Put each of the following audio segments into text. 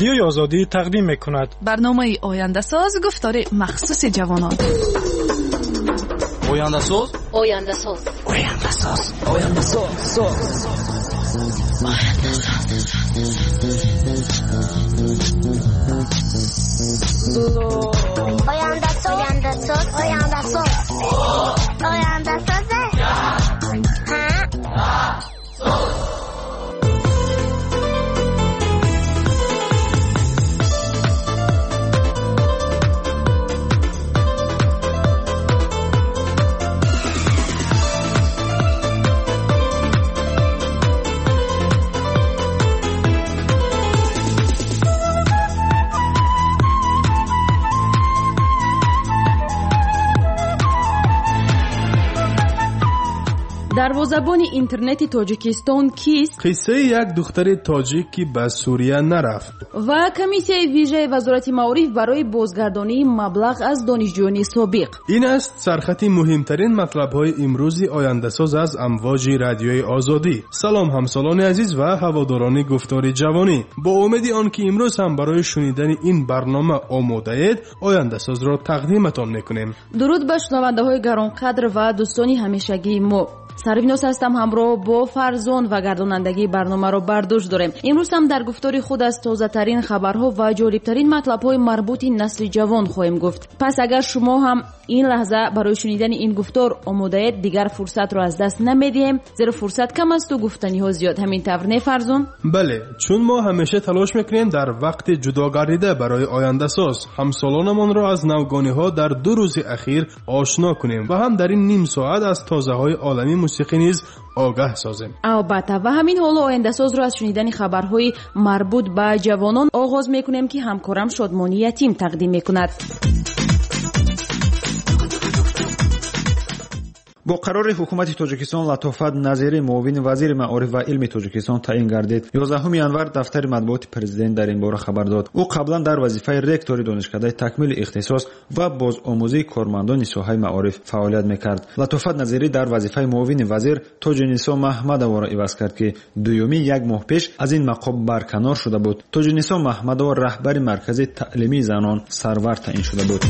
رادیوی آزادی تقدیم می‌کند. برنامه آینده ساز گفتار مخصوص جوانان. آینده ساز، آینده ساز، آینده ساز، آینده ساز، آینده ساز، آینده ساز، آینده ساز، آینده ساز. دروازه‌بان اینترنت تاجیکستان کیست؟ قصه یک دختر تاجیک که به سوریه نرفت. و کمیسیای ویژه وزارت معارف برای بازگردانی مبلغ از دانشجویان سابق. این است سرخط مهمترین مطلب‌های امروز آینده ساز از امواج رادیوی آزادی. سلام همسالان عزیز و هواداران گفتار جوانی. با امید آنکه امروز هم برای شنیدن این برنامه آماده اید، آینده ساز را تقدیمتان می‌کنیم. درود به شنونده‌های گرانقدر و دوستان همیشگی ما. سرویناس هستم، همراه با فرزان و گردانندگی برنامه را بر دوش داریم. امروز هم در گفتار خود از تازه ترین خبرها و جالب ترین مطلب های مربوط نسل جوان خواهیم گفت. پس اگر شما هم این لحظه برای شنیدن این گفتار آماده اید، دیگر فرصت را از دست نمیدیم، زیرا فرصت کم است و گفتنی ها زیاد. همین طور نه فرزان؟ بله، چون ما همیشه تلاش میکنیم در وقت جداگردیده برای آینده ساز همسالانمان را از نوگانی ها در 2 روز اخیر آشنا کنیم و هم در این نیم ساعت از تازه های عالمی موسیقی نیز آگاه سازیم. البته و همین حال آینده ساز را از شنیدن خبرهای مربوط به جوانان آغاز میکنیم که همکارم شادمانی یتیم تقدیم میکند. با قرار حکومت تاجیکستان لطافت نظیری معاون وزیر معارف و علم تاجیکستان تعیین گردید. 11 ینور دفتر مطبوعات پرزیدنت در این باره خبر داد. او قبلا در وظیفه رکتور دانشکده تکمیل اختصاص و بازآموزی کارمندان ساحه معارف فعالیت میکرد. لطافت نظیری در وظیفه معاون وزیر تاج‌نسا محمدова را عوض کرد که دومی 1 ماه پیش از این مقام برکنار شده بود. تاج‌نسا محمدова رهبر مرکز تعلیمی زنان سرور تعیین شده بود.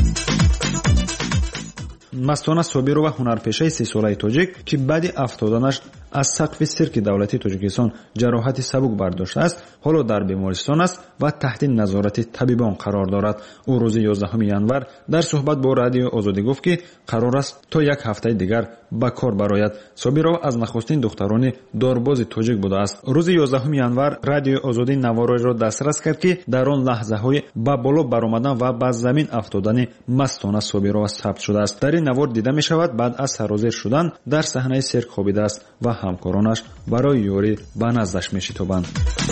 مستانه صابر و هنرپیشه 30 ساله تاجیک که بعد افتادنش از سقف سیرک دولتی تاجیکستان جراحت سبک برداشته است، حالا در بیمارستان است و تحت نظارت طبیبان قرار دارد. او روز 11 ینور در صحبت با رادیو آزادی گفت که قرار است تا 1 هفته دیگر به کار برآید. صابرova از نخستین دختران دارباز تاجیک بوده است. روز 11 ینور رادیو آزادی نوارای را دسترس کرد که در آن لحظه‌های به بالا برآمدن و به زمین افتادن مستانه صابرova ثبت شده است. در این نوار دیده می شود بعد از سرازیر شدن در صحنه سیرک خوابیده است و همکارانش برای یاری به نزدش می شتابند.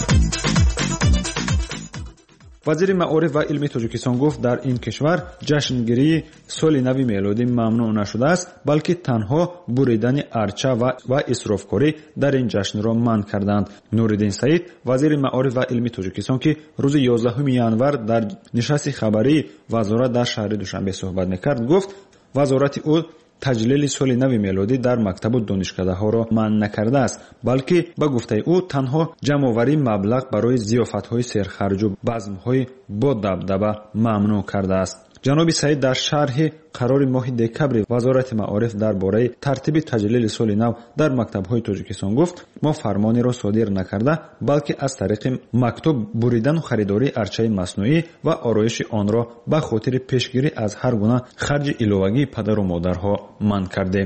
وزیر معارف و علم تاجیکستان گفت در این کشور جشنگیری سال نو میلادی ممنوع نشده است، بلکه تنها بریدن ارچه و اسرافکاری در این جشن را منع کردند. نورالدین سعید وزیر معارف و علم تاجیکستان که روز 11 ینور در نشست خبری وزارت در شهر دوشنبه صحبت میکرد گفت وزارت او تجلیل سال نو میلادی در مکتب و دانشکده ها را منع نکرده است، بلکه به گفته او تنها جمع‌آوری مبلغ برای ضیافت های سرخرج و بزم های با دبدبه ممنوع کرده است. جناب سعید در شرح قرار ماه دکبر وزارت معارف درباره ترتیب تجلیل سال نو در مکتب‌های تاجیکستان گفت ما فرمانی را صادر نکرده، بلکه از طریق مکتوب بریدن و خریداری ارچه مصنوعی و آرایش آن را به خاطر پیشگیری از هر گونه خرج ایلوگی پدر و مادرها منع کردیم.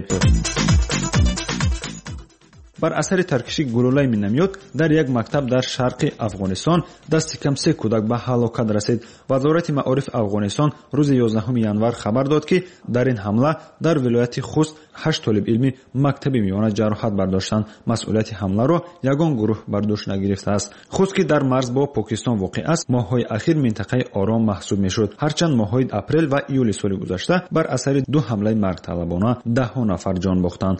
بر اثر ترکشی گلوله مینامیاد در یک مکتب در شرق افغانستان دست کم 3 کودک به هلاکت رسید. وزارت معارف افغانستان روز 11 ینور خبر داد که در این حمله در ولایت خوست 8 طالب علمی مکتب میانه جراحت برداشتند. مسئولیت حمله را یگان گروه بر دوش نگرفته است. خوست که در مرز با پاکستان واقع است، ماه‌های اخیر منطقه آرام محسوب میشد، هرچند ماه‌های اپریل و ایول سال گذشته بر اثر 2 حمله مرگطلبانه 10 نفر جان باختند.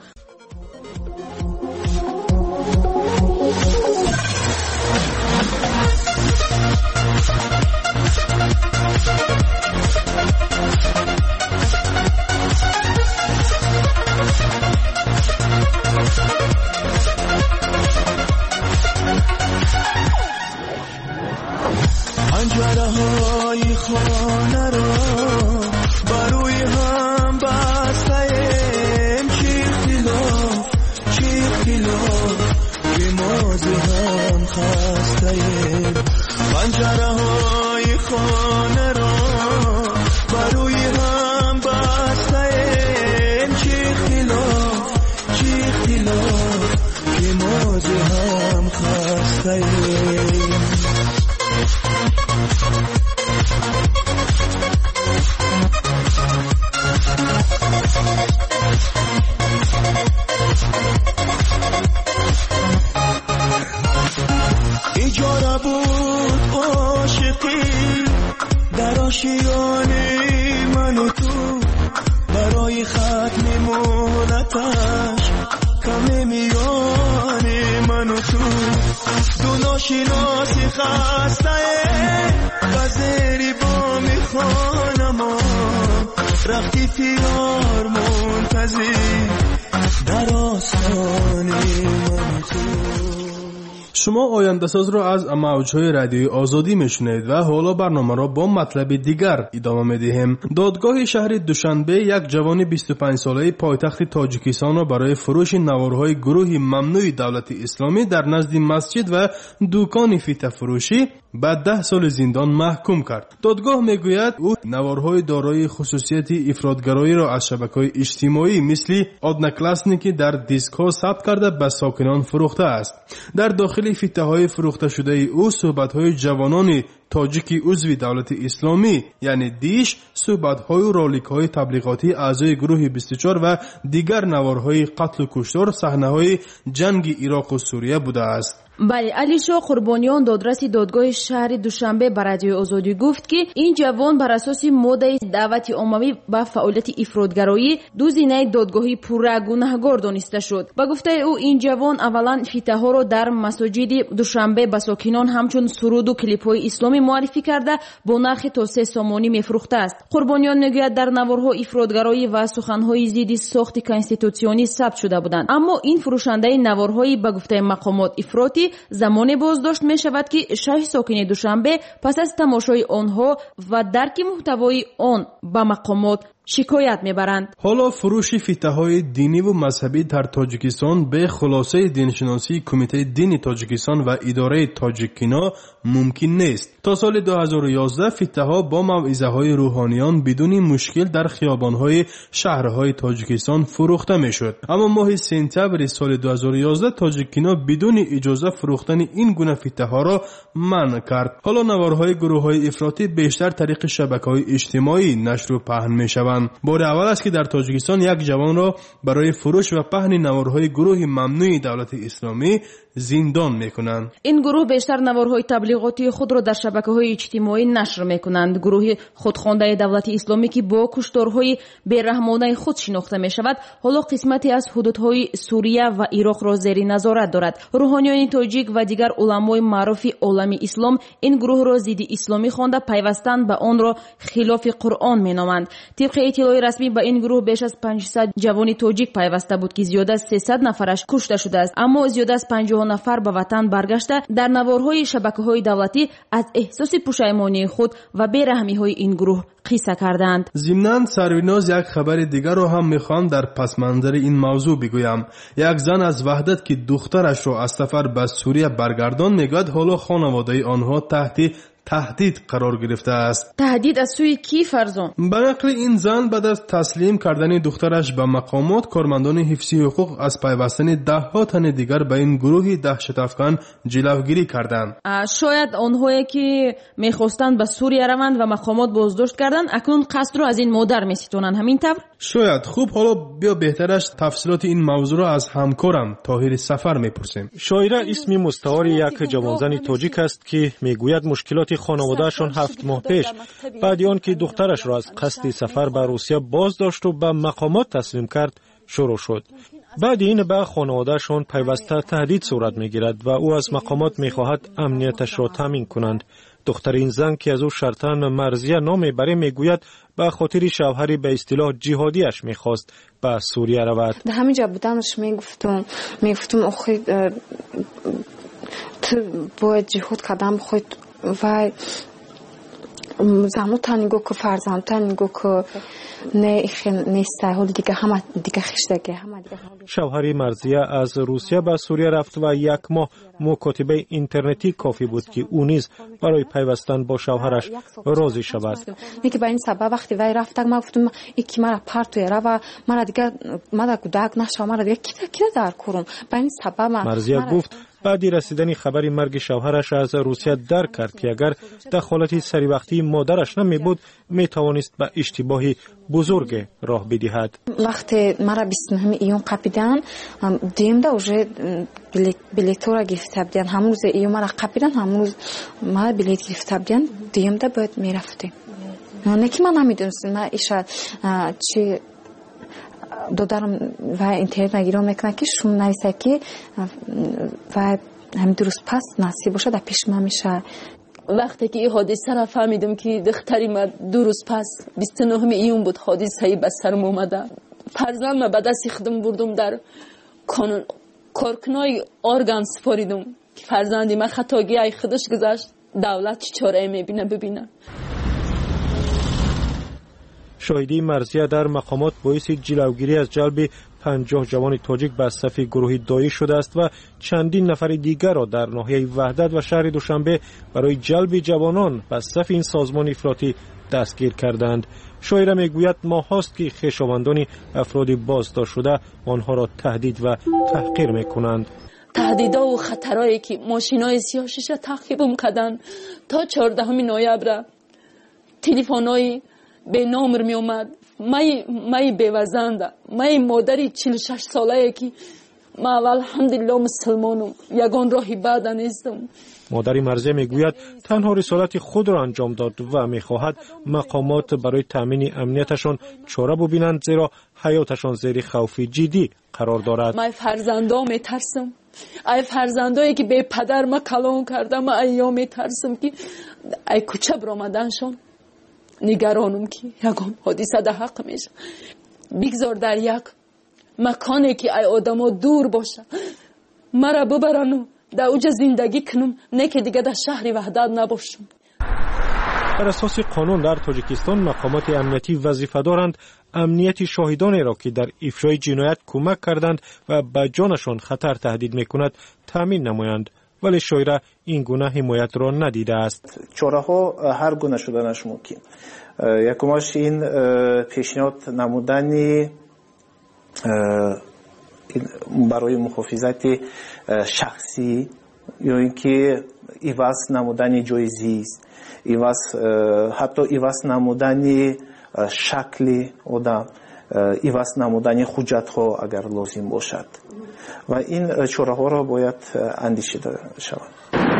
پنجره های خانه را بروی هم بستیم. چی اختلاف که ما ز هم خستیم. پنجره های خانه را بروی هم بستیم. چی اختلاف که ما ز هم خستیم. ایجاره بود عاشقی در آشیانه من و تو، برای ختم مهلتش کم میان من و تو. دو ناشناسی خسته و زیری با میخوانم رفتی پیار منتظر در آستانه من و تو. شما آینده ساز را از موجهای رادیوی آزادی میشنید و حالا برنامه را با مطلب دیگر ادامه میدهیم. دادگاه شهر دوشنبه یک جوان 25 ساله پایتخت تاجیکستان را برای فروش نوارهای گروه ممنوع دولت اسلامی در نزد مسجد و دکان فیته فروشی به 10 سال زندان محکوم کرد. دادگاه میگوید او نوارهای دارای خصوصیت افراطگرایی را از شبکه‌های اجتماعی مثل آدنکلاسنیکی در دیسک‌ها ثبت کرده به ساکنان فروخته است. در داخل فیته‌های فروخته شده او صحبت‌های جوانان تاجیکی عضو دولت اسلامی یعنی دیش، صحبت‌های و رالیک‌های تبلیغاتی اعضای گروه 24 و دیگر نوارهای قتل و کشتار، صحنه‌های جنگ عراق و سوریه بوده است. بله، علی شاه قربانیان دادرس دادگاه شهر دوشنبه بر رادیوی آزادی گفت که این جوان بر اساس ماده دعوت عمومی به فعالیت افراطگرایی دو زینه دادگاهی پورا گناهکار دانسته شد. با گفته او این جوان اولا فیته‌ها را در مساجد دوشنبه به ساکنان همچون سرود و کلیپ‌های اسلامی معرفی کرده با نرخ تا 3 سامانی میفروخته است. قربانیان میگوید در نوارها افراطگرایی و سخن‌های ضد ساخت کانستیتوسیونی ثبت شده بودند، اما این فروشنده نوارهای به گفته مقامات افراطی زمانی بازداشت می شود که 6 ساکن دوشنبه پس از تماشای آنها و درک محتوای آن به مقامات شکایت میبرند. حالا فروش فیته‌های دینی و مذهبی در تاجیکستان به خلاصه دینشناسی کمیته دین تاجیکستان و اداره تاجیکینا ممکن نیست. تا سال 2011 فیته‌ها با موعظه‌های روحانیان بدون مشکل در خیابان‌های شهرهای تاجیکستان فروخته میشد. اما ماه سپتامبر سال 2011 تاجیکینا بدون اجازه فروختن این گونه فیته‌ها را منع کرد. حالا نوارهای گروه‌های افراطی بیشتر طریق شبکه‌های اجتماعی نشر و پهن میشوند. بار اول است که در تاجیکستان یک جوان را برای فروش و پهن نوارهای گروه ممنوع دولت اسلامی زندان میکنند. این گروه بیشتر نوارهای تبلیغاتی خود را در شبکه‌های اجتماعی نشر میکنند. گروه خودخوانده دولت اسلامی که با کشتارهای بیرحمانه خود شناخته میشود، حالا قسمتی از حدودهای سوریه و عراق را زیر نظارت دارد. روحانیان تاجیک و دیگر علمای معروف عالم اسلام این گروه را ضد اسلامی خوانده پیوستن به آن را خلاف قرآن مینامند. طبق اطلاع رسمی به این گروه بیش از 500 جوان تاجیک پیوسته بود که زیاد از 300 نفرش کشته شده است، اما زیاد از 50 نفر به وطن برگشته در نوارهای شبکه‌های دولتی از احساس پشیمانی خود و بیرحمی‌های این گروه قصه کردند. ضمناً سریناز یک خبر دیگر را هم میخوام در پس منظر این موضوع بگویم. یک زن از وحدت که دخترش را از سفر به سوریه برگردان میگوید حالا خانواده آنها تحت تهدید قرار گرفته است. تهدید از سوی کی فرزان؟ به نقل این زن بعد از تسلیم کردن دخترش به مقامات، کارمندان حفظی حقوق از پیوستن 10 تن دیگر به این گروه دهشت افکن جلوگیری کردند. شاید آنهایی که میخواستند به سوریه روند و مقامات بازداشت کردند اکنون قصد را از این مادر میستونند، همین طور؟ شاید. خوب، حالا بیا بهترش تفصیلات این موضوع را از همکارم طاهر سفر میپرسیم. شاعره اسم مستعار یک جوانزن تاجیک است که میگوید مشکلات خانوادهشان 7 ماه پیش بعد آن که دخترش را از قصد سفر به روسیه بازداشت و به مقامات تسلیم کرد شروع شد. بعد این به خانوادهشان پیوسته تهدید صورت میگیرد و او از مقامات میخواهد امنیتش را تامین کنند. دختر این زن که از او شرطاً مرضیه نام میبره میگوید به خاطر شوهری به اصطلاح جهادیش میخواست به سوریه رود. در همینجا بودمش میگفتم آخه تو باید جهاد قدم خود و زموتان میگو که فرزندتان میگو که نه ایخ نیست حال دیگه همه دیگه خشتگه همه دیگه. شوهر مرزیه از روسیه به سوریه رفت و 1 ماه مکاتبه اینترنتی کافی بود که او نیز برای پیوستن با شوهرش راضی شود. میگه به این سبب وقتی وای رفتم ما گفتم یکی مرا پرتو را و مرا دیگه ما کودک نشه مرا دیگه کی در کورم به این سبب مرزیه گفت بعدی رسیدن خبری مرگ شوهرش از روسیه درک کرد که اگر دخالت سریوقتی مادرش نمی بود می توانست به اشتباهی بزرگ راه بدهد. وقتی مرا 29 ایون قپیدن دیمده اوجه بلیتورا گرفته بودن همون روز ایون مرا قپیدن همون روز مرا بلیت گرفته بودن دیمده باید می رفتیم. نه که من نمیدونستم من ایشا چی دادارم و اینترنت نگیرم میکنه که شما نویسه که و همین درست پس نصیب باشه در پیش من میشه. وقتی که این حادثه را فهمیدم که دختری من 2 روز پس 29 ایون بود حادثه به سرم اومده. فرزند من به دست خودم بردم در کارکنای ارگان سپاریدم که فرزندی من خطاگی ای خودش گذاشت. دولت چه چاره میبینه ببینه. شاهدی مرزیه در مقامات باعث جلوگیری از جلب 50 جوان تاجیک به صف گروه داعش شده است و چندین نفر دیگر را در ناحیه وحدت و شهر دوشنبه برای جلب جوانان به صف این سازمان افراطی دستگیر کردند. شاعره میگوید ماهاست که خویشاوندان افراد بازداشت شده آنها را تهدید و تحقیر میکنند. تهدیدها و خطرهایی که ماشینای سیاه شیشه تعقیب می‌کردند تا 14 نوامبر تلفن‌های به نامر می اومد. مای بیوزنده مای مادری 46 ساله که ما الحمدلله مسلمانم یگان راهی بعد نیستم. مادری مرزیه میگوید تنها رسالت خود را انجام داد و میخواهد مقامات برای تامین امنیتشان چاره ببینند زیرا حیاتشان زیر خوف جدی قرار دارد. من فرزندا میترسم. ای فرزندایی که به پدر ما کلان کردم ایا میترسم که ای کوچه برآمدنشان نگرانم که یگان حادثه در حق میشه. بگذار در یک مکانی که ای آدما دور باشه مرا ببرن در اوج زندگی کنم نه که دیگه در شهر وحدت نباشم. بر اساس قانون در تاجیکستان مقامات امنیتی وظیفه دارند امنیت شاهدانی را که در افشای جنایت کمک کردند و به جانشان خطر تهدید میکند تامین نمایند، ولی شاعره این گونه حمایت را ندیده است. چاره ها هر گونه شدنش ممکن. یکماش این پیشنهاد نمودنی برای محافظت شخصی یا اینکه ایواز نمودن جایزی است، حتی ایواز نمودن شکل آدم، ایواز نمودن حجت ها اگر لازم باشد و این چاره ها را باید اندیشیده شود.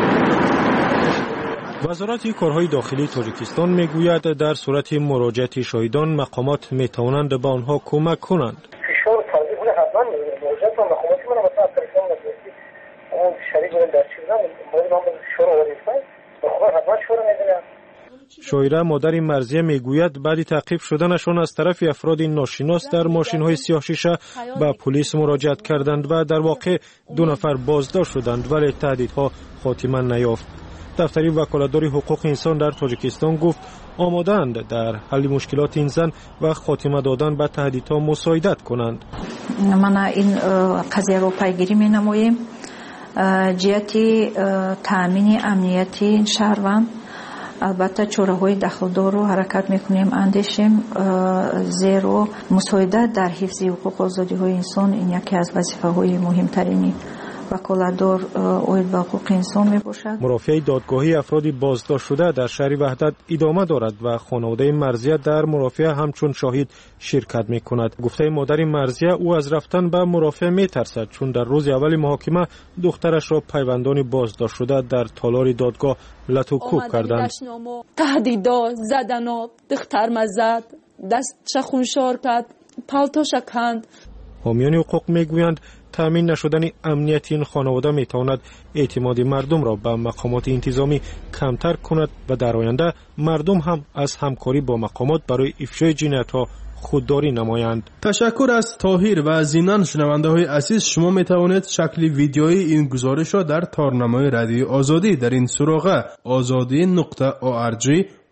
وزارت کارهای داخلی تاجیکستان میگوید در صورت مراجعت شاهدان مقامات میتوانند به آنها کمک کنند. فشار فرضی بوده حتما مراجعت و مقامات من مثلا تلفن نگرفتی اون شریک بودن در چیزن باید هم فشار آوردن مقامات حتما فشار میدن. شاعره مادر مرزیه میگوید بعد تعقیب شدنشان از طرف افراد ناشناس در ماشین‌های سیاه شیشه به پلیس مراجعت کردند و در واقع 2 نفر بازداشت شدند ولی تهدیدها خاتمه نیافت. دفتری وکالتدار حقوق انسان در تاجیکستان گفت آماده‌اند در حل مشکلات این زن و خاتمه دادن به تهدیدها مساعدت کنند. ما این قضیه رو پیگیری می‌نماییم. جهت تامین امنیتی این شهروند البته چاره‌های دخل‌دار رو حرکت می‌کنیم اندیشیم زیرا مساعدت در حفظ حقوق و آزادی‌های انسان این یکی از وظیفه‌های مهمترین وکالتدار اوید به حقوق انسان میباشد. مرافع دادگاهی افراد بازداشت شده در شهر وحدت ادامه دارد و خانواده مرزیه در مرافعه همچون شاهد شرکت میکند. گفته مادر مرزیه او از رفتن به مرافعه میترسد چون در روز اول محاکمه دخترش را پیوندان بازداشت شده در تالار دادگاه لطوکوب کردند. تهدیدا زدن دختر مزد دست خونشار کرد پالتوش کند. حامیان حقوق میگویند تامین نشدن امنیت این خانواده میتواند اعتماد مردم را به مقامات انتظامی کمتر کند و در آینده مردم هم از همکاری با مقامات برای افشای جنایت‌ها خودداری نمایند. تشکر از طاهر و زینان. شنونده های عزیز، شما می توانید شکل ویدیوی این گزارش را در تارنمای رادیو آزادی در این سراغ azadi.org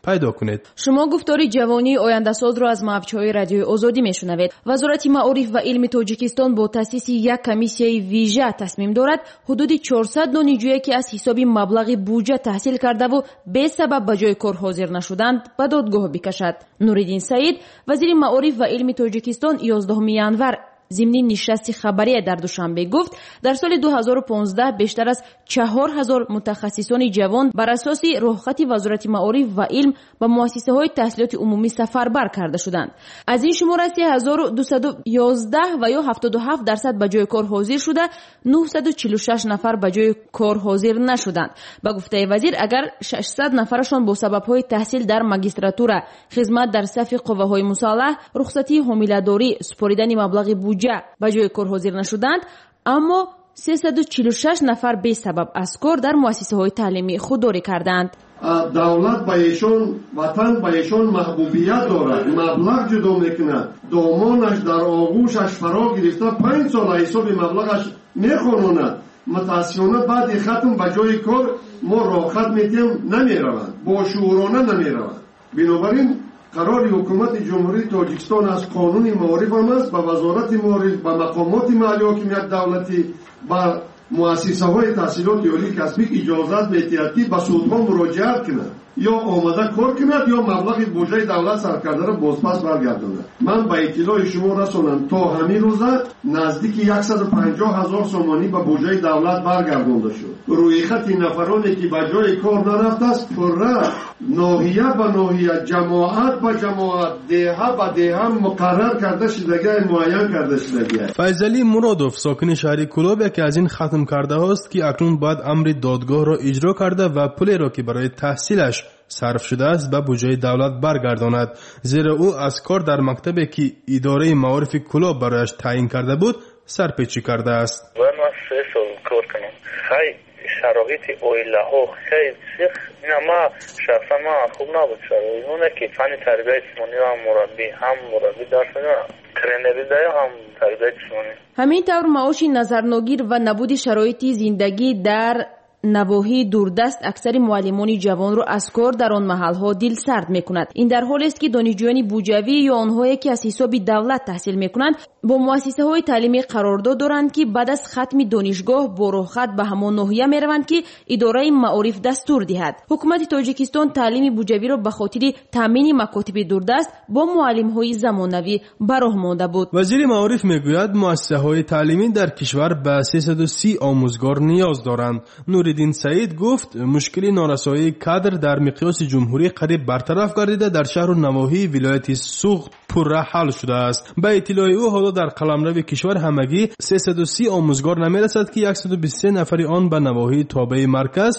پیدا کنید. شما گفتاری جوانی آینده‌ساز را از موج‌های رادیوی آزادی میشنوید. وزارت معارف و علم تاجیکستان با تأسیس یک کمیسیای ویژه تصمیم دارد حدود 400 دانشجویی که از حساب مبلغ بودجه تحصیل کرده و به سبب به جای کار حاضر نشدند به دادگاه بکشد. نوریدین سعید وزیر معارف و علم تاجیکستان 11 ینور ضمن نشست خبری در دوشنبه گفت در سال 2015 بیشتر از 4000 متخصصان جوان بر اساس رخصت وزارت معارف و علم به مؤسسه‌های تحصیلات عمومی سفربر کرده شدند. از این شمار 3211 و یا 77% به جای کار حاضر شده، 946 نفر به جای کار حاضر نشدند. به گفته وزیر اگر 600 نفرشان با سبب‌های تحصیل در ماجستراتور، خدمت در صف قوه‌های مسلح، رخصتی حامله‌داری، سپاریدن مبلغ بودجه به جای کار حاضر نشدند، اما 346 نفر به سبب از کار در مؤسسه‌های تعلیمی خودداری کردند. دولت به ایشون وطن به ایشون محبوبیت دارد، مبلغ جدا میکند، دامانش در آغوشش فرا گرفته 5 سال حساب مبلغش میخواند. متاسفانه بعد ختم به جای کار ما راحت میتیم نمیروند، با شعورانه نمیروند. بنابراین قرار حکومت جمهوری تاجیکستان از قانون معارف هم است، به وزارت معارف، به مقامات محلی حاکمیت دولتی، به مؤسسه های تحصیلات عالی کسبی اجازت به احتیاطی به سودها مراجعت کند، یا آمده کار کند یا مبلغ بودجه دولت سر کرده را بازپس برگرداند. من به اطلاع شما رسانم تا همین روزه نزدیک 150,000 سومانی به بودجه دولت برگردانده شد. روی خط نفرانی که به جای کار نرفته است پره، ناحیه به ناحیه، جماعت به جماعت، دهه به دهه مقرر کرده شدگی، معین کرده شدگی. فیضعلی مرادوف ساکن شهر کلاب یکی از این ختم کرده هاست که اکنون باید امر دادگاه را اجرا کرده و پولی را که برای تحصیلش صرف شده است به بودجه دولت برگرداند، زیرا او از کار در مکتبی که اداره معارف کلاب برایش تعیین کرده بود سرپیچی کرده است. من 3 سال کار کنم، خیلی شرایط اویله ها خیلی سخت، ما شخصا ما خوب نبود شرایط. اونه که فن تربیت جسمانی و هم مربی درس میدونم، ترینری دایم هم تربیت جسمانی. همین طور معاش نظرناگیر و نبود شرایط زندگی در نواحی دوردست اکثر معلمان جوان را از کار در آن محلها دل سرد میکند. این در حالی است که دانشجویان بوجوی یا آنهایی که از حساب دولت تحصیل میکنند با مؤسسه های تعلیمی قرارداد دارند که بعد از ختم دانشگاه با رخصت به همان ناحیه میروند که اداره معارف دستور دهد. حکومت تاجیکستان تعلیم بوجوی را به خاطر تامین مکاتب دوردست با معلم های زمانوی براه مانده بود. وزیر معارف میگوید مؤسسه های تعلیمی در کشور به 330 آموزگار نیاز دارند. نوریدین سعید گفت مشکل نارسایی کادر در مقیاس جمهوری قریب برطرف گردیده در شهر و نواحی ولایت سوغد پرراه حل شده است. به اطلاع او حالا در قلمرو کشور همگی 330 آموزگار نمیرسد که 123 نفری آن به نواحی تابع مرکز،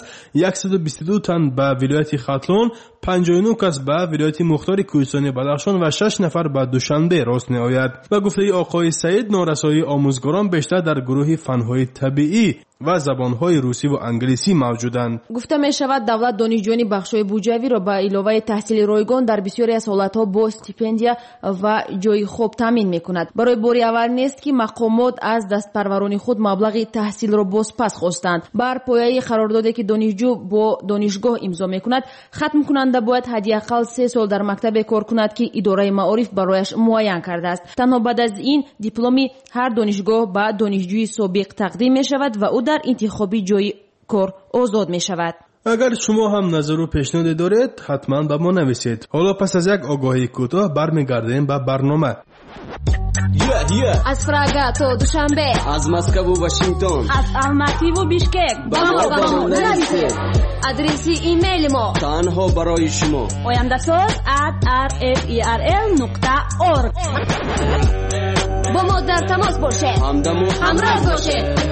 122 تن به ولایت ختلون، 59 کس به ولایت مختار کوهستانی بدخشان و 6 نفر به دوشنبه راست می آید. و گفته آقای سعید نارسایی آموزگاران بیشتر در گروه فنهای طبیعی و زبانهای روسی و انگلیسی موجودند. گفته می شود دولت دانشجویان بخش‌های بوجوی را به علاوه تحصیل رایگان در بسیاری از حالت‌ها با استیپندیا و جای خوب تامین می‌کند. برای باری اول نیست که مقامات از دستپروران خود مبلغ تحصیل را بازپس خواستند. بر پایه قراردادی که دانشجو با دانشگاه امضا می‌کند، ختم کننده باید حداقل 3 سال در مکتب کار کند که اداره معارف برایش معین کرده است. تنها بعد از این دیپلمی هر دانشگاه به دانشجوی سابق تقدیم می‌شود و او در انتخابی جای کار آزاد می شود. اگر شما هم نظر و پیشنهادی دارید حتما به ما نویسید. حالا پس از یک آگاهی کوتاه برمیگردیم به برنامه. از پراگ تا دوشنبه، از مسکو و واشنگتن، از الماتی و بیشکک با ما نویسید. آدرس ایمیل ما تنها برای شما oyandasaz@rferl.org. با ما در تماس باشید، همراه باشید.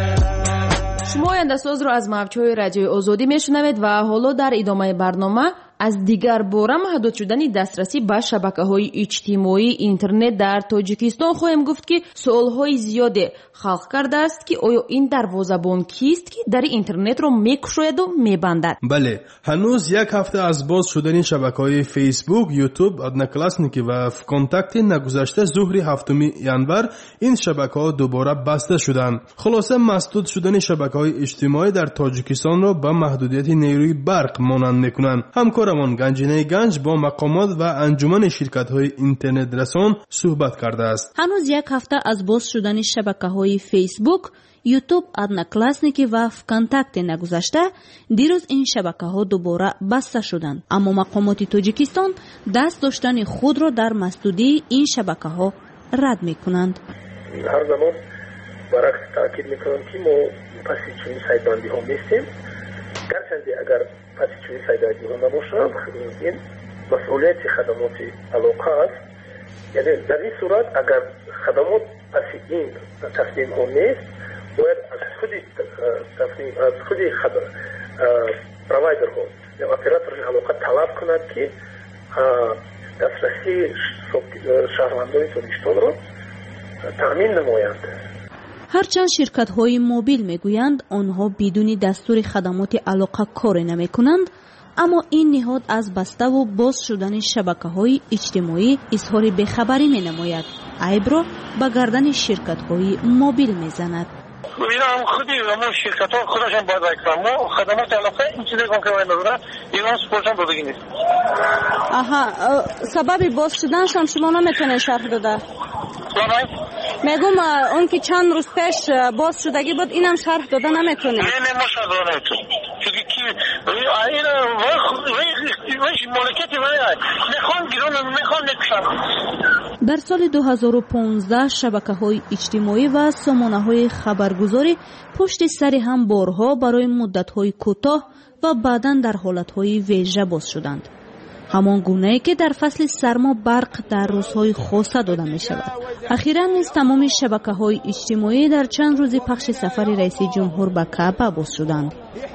شما آینده‌ساز را از موج‌های رادیوی آزادی میشنوید و حالا در ادامه برنامه از دیگر باره محدود شدن دسترسی به شبکه‌های اجتماعی اینترنت در تاجیکستان خواهیم گفت که سوال‌های زیادی خلق کرده است که آیا این دروازه‌بان کیست که در اینترنت را می‌گشاید و می‌بندد؟ بله، هنوز یک هفته از باز شدن شبکه‌های فیسبوک، یوتیوب، ادناکلاسنیکی و کانتاکت نگذشته ظهر 7 ینور این شبکه‌ها دوباره بسته شدند. خلاصه مسدود شدن شبکه‌های اجتماعی در تاجیکستان را به محدودیت نیروی برق مانند می‌کنند. همکارمان گنجینه گنج با مقامات و انجمن شرکت‌های اینترنت رسان صحبت کرده است. هنوز یک هفته از باز شدن شبکه‌های فیسبوک، یوتیوب، ادناکلاسنیکی و کانتاکت نگذشته، دیروز این شبکه‌ها دوباره بسته شدند. اما مقامات تاجیکستان دست داشتن خود را در مسدودی این شبکه‌ها رد می‌کنند. هر زمان برعکس تاکید می‌کنم که ما پس چنین سایت‌بندی ها نیستیم. گرچه اگر پس چنین سایت‌بندی ها نباشد، این مسئولیت خدمات علاقه است. یعنی در این صورت اگر خدمات پس این تصمیم ها نیست، باید از خود پروایدر ها یا اپراتور علاقه طلب کند که دسترسی شهروندان تاجیکستان را تأمین نمایند. هرچند شرکت‌های موبیل میگویند آنها بدون دستور خدمات علاقه کار نمی‌کنند، اما این نهاد از بسته و باز شدن شبکه‌های اجتماعی اظهار بی‌خبری می‌نماید. عیب را به گردن شرکت‌های موبیل می‌زند. اینا خودی ما شرکت‌ها خودشون باید بکنن. ما خدمات علاقه این چیزی که باید ندارن اینا سپورشن دادگی نیست. سبب باز شدنشان شما نمیتونه شرح بده؟ میگم اون که چند روز پیش باز شدگی بود اینم شرح داده نمیتونه. نه ما شرح داده نمیتونه. چون که اینا وای مالکیتی وای میخوان گیرون میخوان نکشن. در سال 2015 شبکه‌های اجتماعی و سامانه‌های خبرگزاری پشت سر هم بارها برای مدت‌های کوتاه و بعداً در حالت‌های ویژه باز شدند. همان گونه‌ای که در فصل سرما برق در روزهای خاصه داده می شود. اخیراً نیز تمام شبکه‌های اجتماعی در چند روز پخش سفر رئیس جمهور به کعبه باز شدند.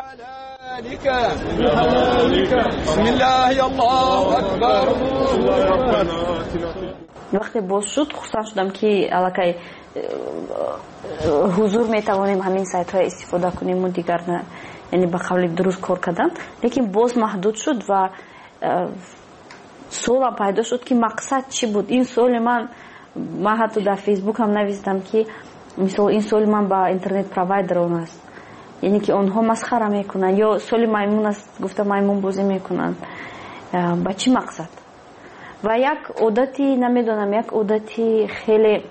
وقتی باز شد خوشحال شدم که الکی حضور میتوانیم همین سایت های استفاده کنیم و دیگر نه، یعنی به قول درست کار کردن. لیکن باز محدود شد و سوال پیدا شد که مقصد چی بود. این سوال من حتی در فیسبوک هم نوشتم که مثلا این سوال من با اینترنت پروایدر اون است، یعنی که اونها مسخره میکنن یا سوال میمون است، گفته میمون بازی میکنن، با چی مقصد؟ و یک عادتی نمیدونم، یک عادتی خیلی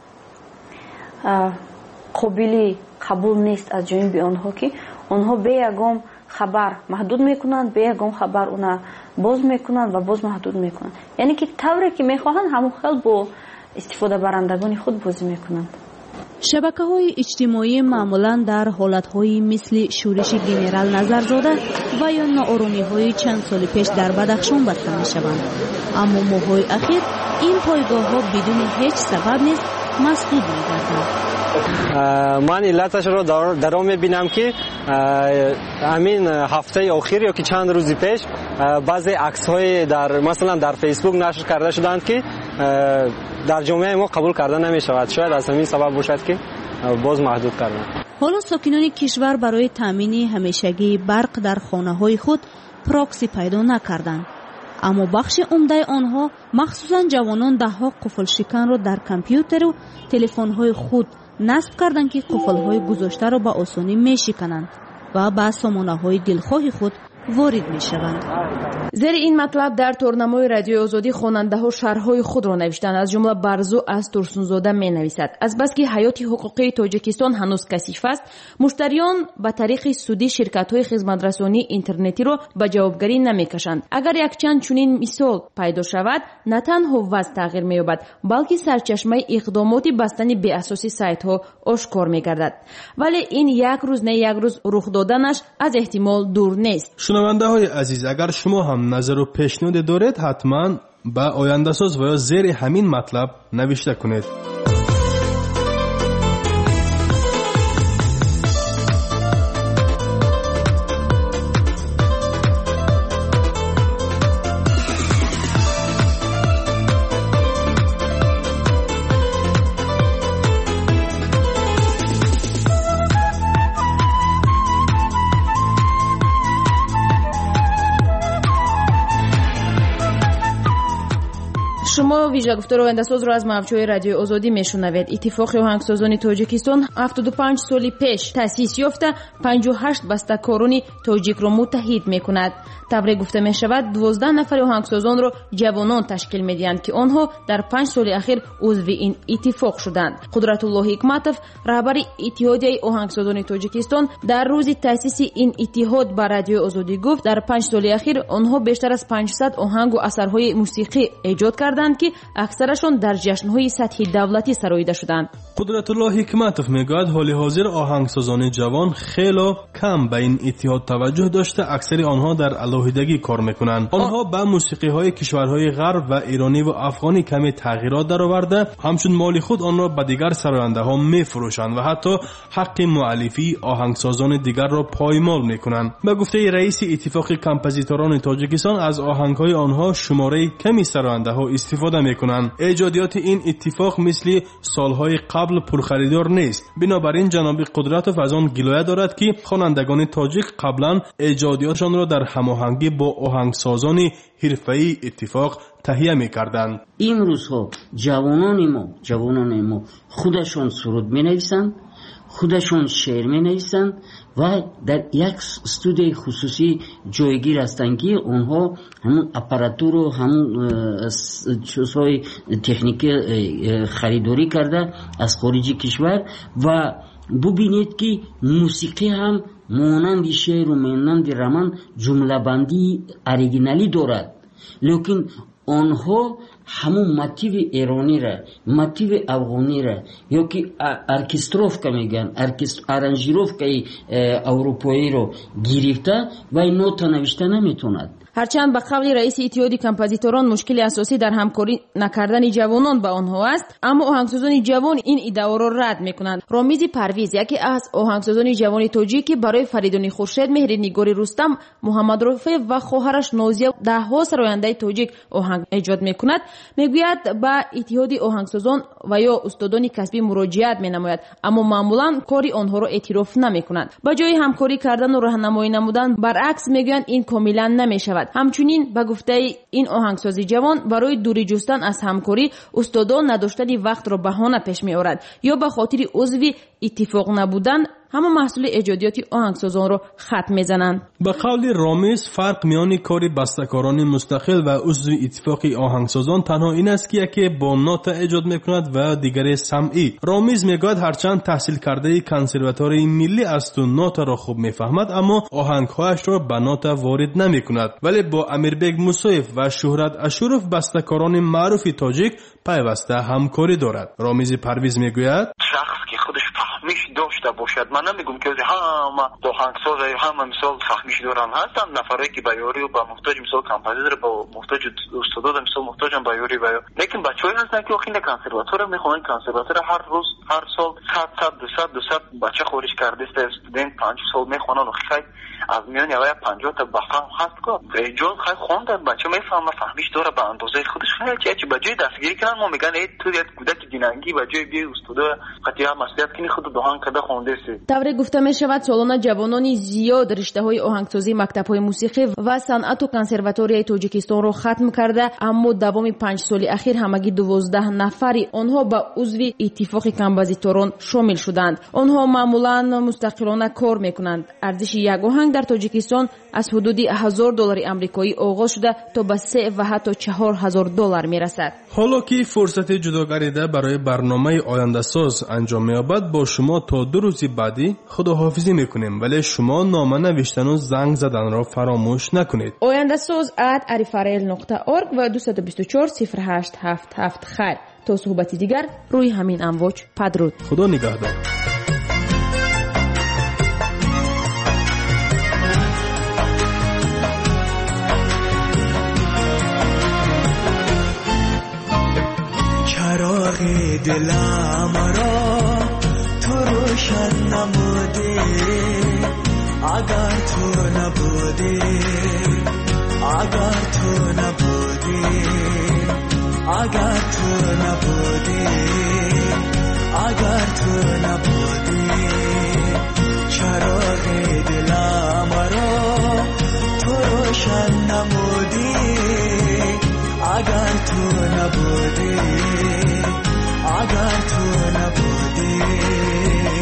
قابلی قبول نیست از جانب آنها که آنها به یگام خبر محدود میکنند، به یگام خبر اونا باز میکنند و باز محدود میکنند، یعنی که طوری که میخواهند همون خیل با استفاده برندگان خود بازی میکنند. شبکه‌های اجتماعی معمولاً در حالت‌هایی مثل شورش گنرال نظرزاده و یا ناآرامی‌های چند سال پیش در بدخشان بسته می‌شوند، اما ماه‌های اخیر این پایگاه‌ها بدون هیچ سبب نیز مسدود می‌گردند. من علتش رو در آن می‌بینم که همین هفته اخیر یا که چند روز پیش بعضی عکس‌های مثلا در فیسبوک نشر کرده شدند که در جامعه ما قبول کرده نمی‌شود. شاید از همین سبب باشد که باز محدود کردند. حالا ساکنان کشور برای تامین همیشگی برق در خانه‌های خود پراکسی پیدا نکردند، اما بخش عمده آنها مخصوصاً جوانان ده‌ها قفل شکن را در کامپیوتر و تلفن‌های خود نصب کردند که قفل‌های گذاشته را به آسانی می‌شکنند و به سامانه‌های دلخواه خود وارد می‌شوند. زیر این مطلب در تورنمای رادیوی آزادی خواننده‌ها شرح‌های خود را نوشتند. از جمله برزو از ترسونزاده می‌نویسد: از بس که حیات حقوقی تاجیکستان هنوز کثیف است، مشتریان به طریق سودی شرکت‌های خدمت‌رسانی اینترنتی را به جوابگری نمی‌کشند. اگر یک چند چنین مثال پیدا شود، نه تنها وضع تغییر می‌یابد، بلکه سرچشمه اقدامات بستن بی اساسی سایت‌ها آشکار می‌گردد. ولی این یک روز نه یک روز رخ دادنش از احتمال دور نیست. شنونده های عزیز، اگر شما هم نظر و پیشنهاد دارید حتما به آینده ساز و یا زیر همین مطلب نوشته کنید. شما ویژه گفتار آینده‌ساز رو از موجهای رادیوی آزادی میشنوید. اتفاق آهنگسازان تاجیکستان 75 سال پیش تأسیس یافته 58 بسته‌کاران تاجیک رو متحد میکند. طبری گفته می شود 12 نفر آهنگسازان رو جوانان تشکیل میدهند که آنها در 5 سال اخیر عضو این اتفاق شدند. قدرت الله حکمتوف رهبر اتحادیه آهنگسازان تاجیکستان در روز تأسیس این اتحاد به رادیوی آزادی گفت در 5 سال اخیر آنها بیشتر از 500 آهنگ و اثرهای موسیقی ایجاد کردند که اکثرشان در جشن‌های سطحی دولتی سراییده شدند. قدرت الله حکمتوف میگوید حال حاضر آهنگسازان جوان خیلی کم به این اتحاد توجه داشته، اکثر آنها در علاهیدگی کار میکنند. آنها به موسیقی های کشورهای غرب و ایرانی و افغانی کمی تغییرات درآورده، همچون مال خود آن را به دیگر سراینده ها میفروشند و حتی حق مؤلفی آهنگسازان دیگر را پایمال میکنند. به گفته رئیس اتفاق کمپوزیتوران تاجیکستان از آهنگ های آنها شماره کمی سراینده ها استفاده میکنند. ایجادیات این اتفاق مثل سالهای قبل پرخریدار نیست. بنابراین جناب قدرتوف از آن گلایه دارد که خوانندگان تاجیک قبلا ایجادیاتشان را در هماهنگی با آهنگسازان حرفه‌ای اتفاق تهیه می‌کردند. این روزها جوانان ما خودشون سرود می‌نویسند، خودشون شعر می‌نویسند و در یک استودیوی خصوصی جایگیر هستند که اونها همون اپاراتور و همون چیزهای تکنیکی خریداری کرده از خارج کشور و ببینید که موسیقی هم مانند شعر و مانند رمان جمله بندی اوریجینالی دارد، لیکن آنها همون موتیو ایرانی را، موتیو افغانی را یا که ارکستروفکا میگن، ارانژیروفکا اروپایی رو گرفته و این نوتا نوشته نمیتوند. هرچند به قول رئیس اتحاد کمپوزیتوران مشکل اساسی در همکاری نکردن جوانان با آنها است، اما آهنگسازان جوان این ادعا را رد میکنند. رامیز پرویز یکی از آهنگسازان جوان تاجیکی برای فریدون خورشید، مهر نگاری رستم، محمد رفیع و خواهرش نازیه دهها سراینده تاجیک آهنگ ایجاد میکند، میگوید با اتحاد آهنگسازان و یا استادان کسبی مراجعت مینماید، اما معمولا کاری آنها را اعتراف نمیکنند. با جای همکاری کردن و راهنمایی نمودن برعکس میگویند این کاملا نمیشود. همچنین به گفته این آهنگسازی جوان برای دوری جستن از همکاری استادان نداشتن وقت را بهانه پیش می آورد یا به خاطر عضوی اتفاق نبودن همه محصول ایجادیات آهنگسازان را خط میزنند. به قول رامیز فرق میان کار بسته‌کاران مستقل و عضو اتفاق آهنگسازان تنها این است که یکی با نوت ایجاد میکند و دیگری سمعی. رامیز میگوید هرچند تحصیل کرده کنسرواتوری ملی است و نوت را خوب میفهمد، اما آهنگهایش را به نوت وارد نمیکند، ولی با امیربگ موسویف و شهرت اشورف بسته‌کاران معروف تاجیک پیوسته همکاری دارد. رامیز پرویز میگوید شخص که خودش فهمیش داشته باشد، من نمیگم که همه آهنگساز همه مثال فهمیش دارن، هستن نفرایی که بیاری و با محتاج مثال کمپوزیتور با محتاج استاد مثال محتاجن بیاری لیکن بچه‌ای هستن که وقتی کنسرواتور میخونن، کنسرواتور هر روز هر سال 100 200 بچه خارج کرده است، استودنت 5 سال میخونن و خیلی از میان یا 50 تا بفهم هست که ایجاد خیلی خوندن، بچه میفهمه فهمیش داره به اندازه خودش، خیلی چه بجای دستگیری کردن ما میگن ای تو یک کودک دیننگی بجای بی استاد خاطر مسئولیت کنی خود دهان کده خونده سی. طوری گفته می شود سالانه جوانان زیاد رشته‌های آهنگسازی، مکتب‌های موسیقی و صنعت و کنسرواتوری تاجیکستان را ختم کرده، اما دوام 5 سال اخیر همگی 12 نفری آنها به عضو اتفاق کمپوزیتوران شامل شدند. آنها معمولا مستقلانه کار میکنند. ارزش یک آهنگ در تاجیکستان از حدود $1000 آمریکایی آغاز شده تا به 3 و حتی $4000 میرسد. حالا که فرصت جداگانه برای برنامه آینده ساز انجام می‌یابد، با شما تا 2 روز بعدی خداحافظی میکنیم، ولی شما نامه نوشتن و زنگ زدن را فراموش نکنید. آینده ساز @arifarel.org و 224 0877 خیر. تا صحبتی دیگر روی همین امواج پدرود. خدا نگهدار. چراغ دلم را تو روشن نمودی، اگر تو نبودی، اگر تو نبودی، اگر تو نبودی، اگر تو نبودی، چراغ دلم را تو روشن نمودی، اگر تو نبودی. نبودی اگر تو نبودی